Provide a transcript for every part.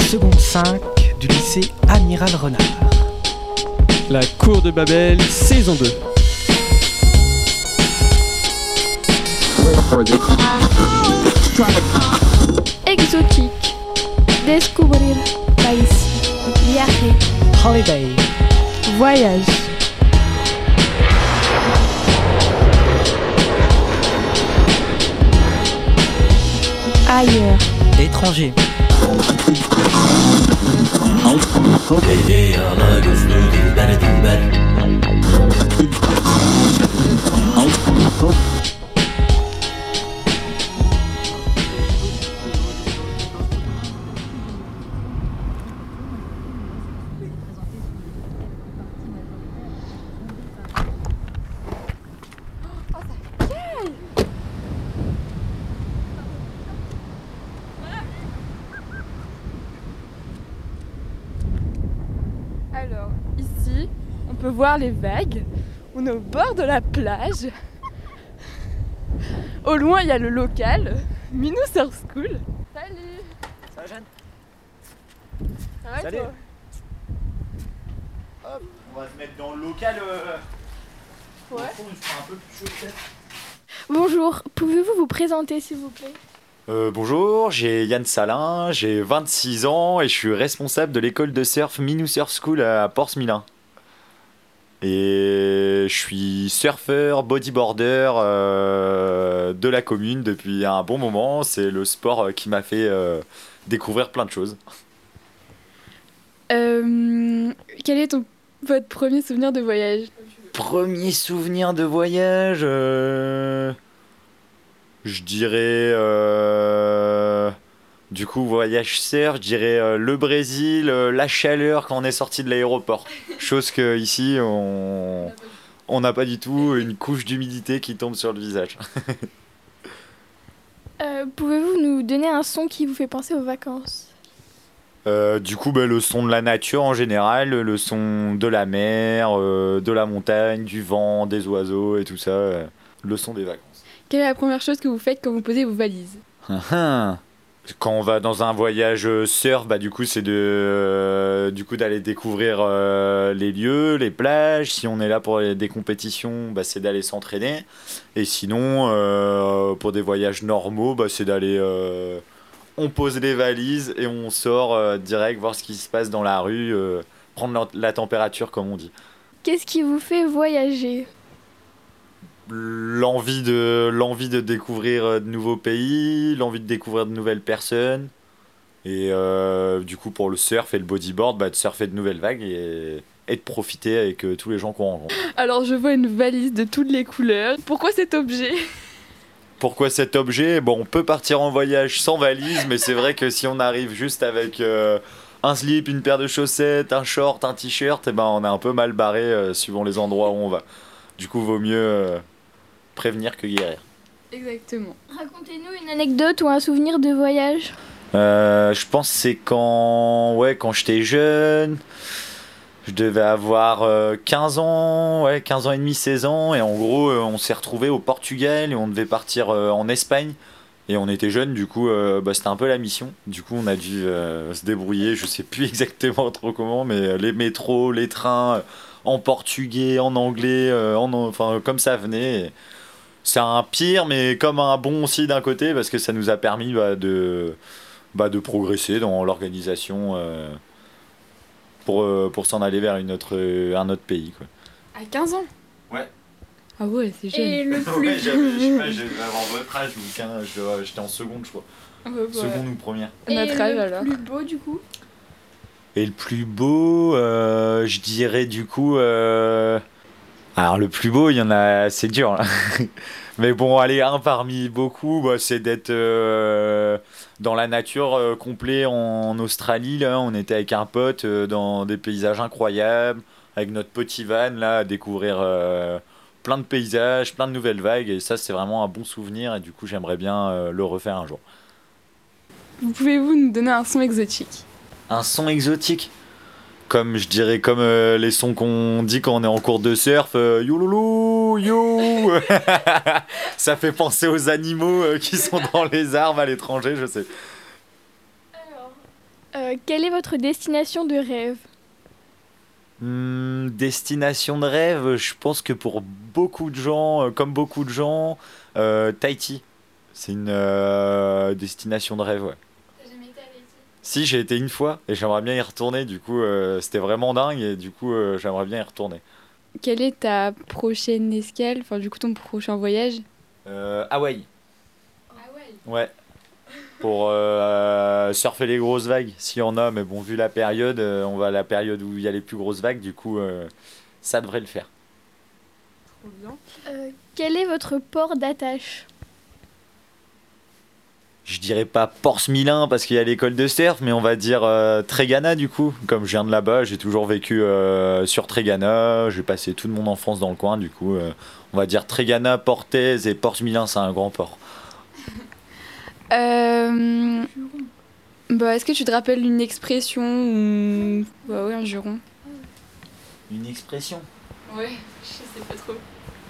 seconde 5 du lycée Amiral Renard. La cour de Babel, saison 2. Exotique. Descubrir país. Viaje. Holiday. Voyage. Ailleurs. Étranger. Alors, ici, on peut voir les vagues. On est au bord de la plage. Au loin, il y a le local, Minou Surf School. Salut! Ça va, Jeanne? Ça va, Salut. toi? Hop, on va se mettre dans le local. Ouais. Au fond, il fera un peu plus chaud peut-être. Bonjour, pouvez-vous vous présenter s'il vous plaît? Bonjour, j'ai Yann Salin, j'ai 26 ans et je suis responsable de l'école de surf Minou Surf School à Porce-Milin. Et je suis surfeur, bodyboarder de la commune depuis un bon moment. C'est le sport qui m'a fait découvrir plein de choses. Quel est votre premier souvenir de voyage? Premier souvenir de voyage, je dirais, du coup, voyage surf, je dirais le Brésil, la chaleur quand on est sorti de l'aéroport. Chose que ici, on n'a pas du tout, une couche d'humidité qui tombe sur le visage. Pouvez-vous nous donner un son qui vous fait penser aux vacances? Du coup, le son de la nature en général, le son de la mer, de la montagne, du vent, des oiseaux et tout ça, le son des vacances. Quelle est la première chose que vous faites quand vous posez vos valises? Quand on va dans un voyage surf, du coup, c'est d'aller découvrir les lieux, les plages. Si on est là pour des compétitions, c'est d'aller s'entraîner. Et sinon, pour des voyages normaux, c'est d'aller... on pose les valises et on sort direct voir ce qui se passe dans la rue, prendre la température, comme on dit. Qu'est-ce qui vous fait voyager? L'envie de découvrir de nouveaux pays, l'envie de découvrir de nouvelles personnes. Et du coup, pour le surf et le bodyboard, de surfer de nouvelles vagues et de profiter avec tous les gens qu'on rencontre. Alors, je vois une valise de toutes les couleurs. Pourquoi cet objet? Pourquoi cet objet? On peut partir en voyage sans valise, mais c'est vrai que si on arrive juste avec un slip, une paire de chaussettes, un short, un t-shirt, on est un peu mal barré suivant les endroits où on va. Du coup, vaut mieux prévenir que guérir. Exactement. Racontez-nous une anecdote ou un souvenir de voyage. Je pense que c'est quand j'étais jeune. Je devais avoir 15 ans, 15 ans et demi, 16 ans. Et en gros, on s'est retrouvés au Portugal et on devait partir en Espagne. Et on était jeunes, du coup, c'était un peu la mission. Du coup, on a dû se débrouiller, je sais plus exactement trop comment, mais les métros, les trains, en portugais, en anglais, enfin, comme ça venait. Et c'est un pire, mais comme un bon aussi d'un côté, parce que ça nous a permis de progresser dans l'organisation pour s'en aller vers un autre pays, quoi. À 15 ans? Ouais. Ah ouais, c'est jeune. Et le Ouais, plus... je sais pas, j'avais avant votre âge, j'étais en seconde, je crois. Ah ouais, voilà. Seconde ou première. Et Notre âge, alors. le plus beau du coup? Et le plus beau, je dirais du coup... Alors le plus beau, il y en a, c'est dur, là. Mais bon, allez, un parmi beaucoup, c'est d'être dans la nature complet en Australie. Là, on était avec un pote dans des paysages incroyables, avec notre petit van, là, à découvrir plein de paysages, plein de nouvelles vagues. Et ça, c'est vraiment un bon souvenir. Et du coup, j'aimerais bien le refaire un jour. Pouvez-vous nous donner un son exotique? Un son exotique? Comme je dirais, comme les sons qu'on dit quand on est en cours de surf, youloulou, you. Ça fait penser aux animaux qui sont dans les arbres à l'étranger, je sais. Alors, Quelle est votre destination de rêve? Destination de rêve, je pense que pour beaucoup de gens, comme beaucoup de gens, Tahiti. C'est une destination de rêve, ouais. T'as jamais été à Tahiti? Si, j'ai été une fois et j'aimerais bien y retourner. Du coup, c'était vraiment dingue et du coup, j'aimerais bien y retourner. Quelle est ta prochaine escale, enfin du coup ton prochain voyage? Hawaï, Ah ouais. ouais. Pour surfer les grosses vagues, s'il y en a. Mais bon, vu la période, on va à la période où il y a les plus grosses vagues. Du coup, ça devrait le faire. Trop bien. Quel est votre port d'attache? Je dirais pas Porce-Milin parce qu'il y a l'école de surf, mais on va dire Trégana du coup. Comme je viens de là-bas, j'ai toujours vécu sur Trégana. J'ai passé toute mon enfance dans le coin. Du coup, on va dire Trégana, Portez et Porce-Milin, c'est un grand port. Bah, est-ce que tu te rappelles une expression ou... Bah ouais, un juron. Une expression. Ouais, je sais pas trop.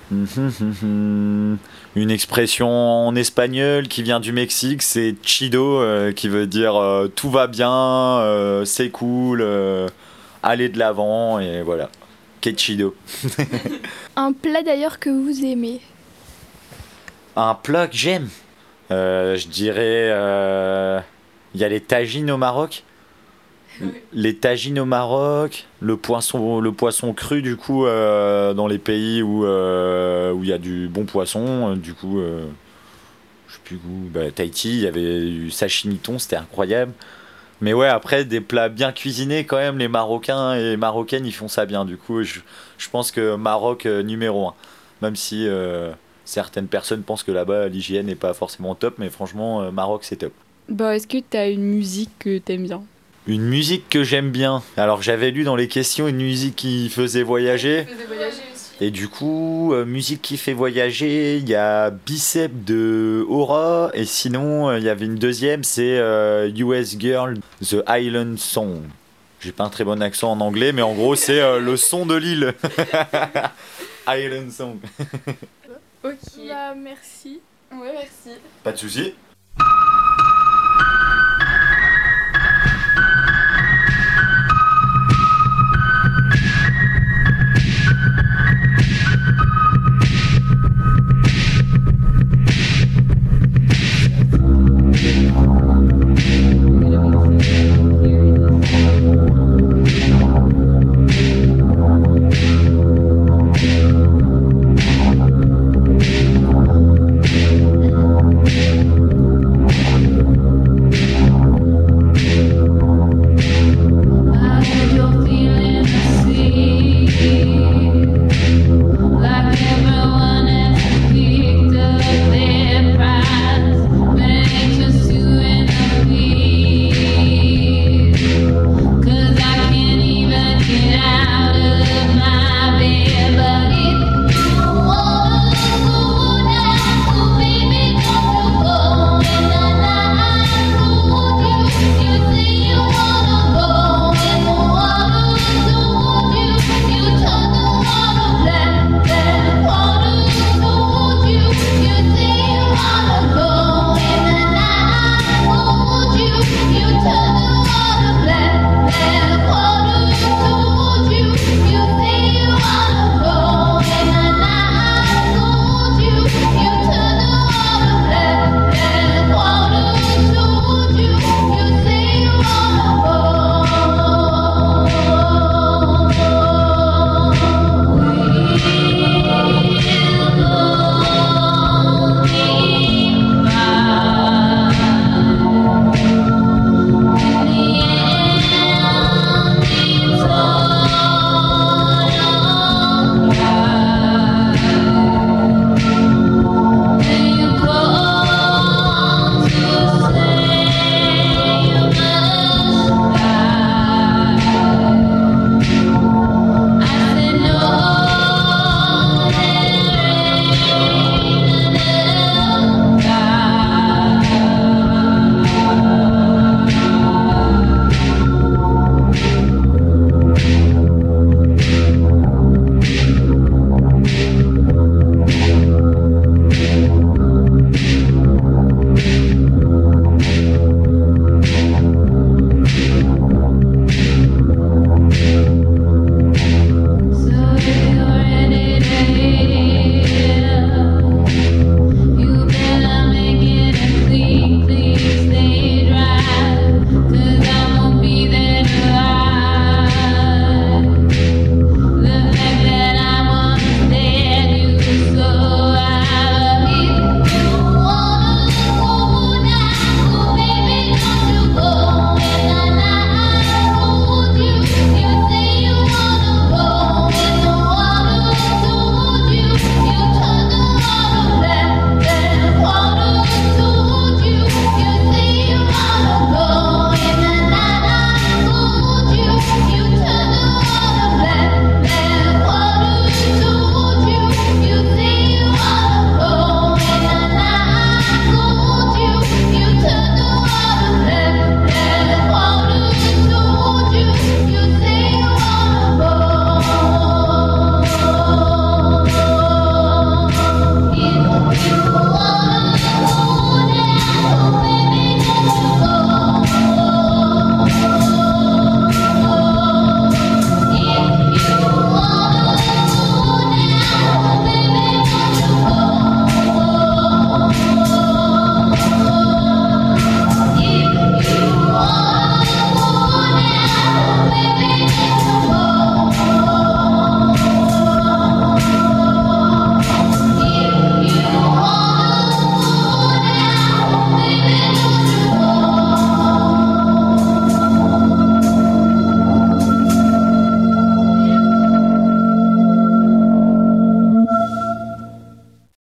Une expression en espagnol qui vient du Mexique, c'est chido, qui veut dire tout va bien, c'est cool, allez de l'avant, et voilà. Que chido. Un plat d'ailleurs que vous aimez? Un plat que j'aime, je dirais, il y a les tagines au Maroc. Les tagines au Maroc, le poisson cru du coup dans les pays où il y a du bon poisson, du coup je sais plus où, Tahiti, il y avait du sashimi thon, c'était incroyable. Mais ouais, après des plats bien cuisinés quand même, les Marocains et Marocaines ils font ça bien. Du coup je pense que Maroc numéro un, même si certaines personnes pensent que là-bas l'hygiène n'est pas forcément top, mais franchement Maroc c'est top. Bah, est-ce que t'as une musique que t'aimes bien? Une musique que j'aime bien. Alors j'avais lu dans les questions une musique qui faisait voyager. Tu faisais voyager aussi. Et du coup, musique qui fait voyager, il y a Bicep de Aura. Et sinon, il y avait une deuxième, c'est US Girl, The Island Song. J'ai pas un très bon accent en anglais, mais en gros, c'est le son de l'île. Island Song. Ok. Bah, merci. Ouais, merci. Pas de soucis.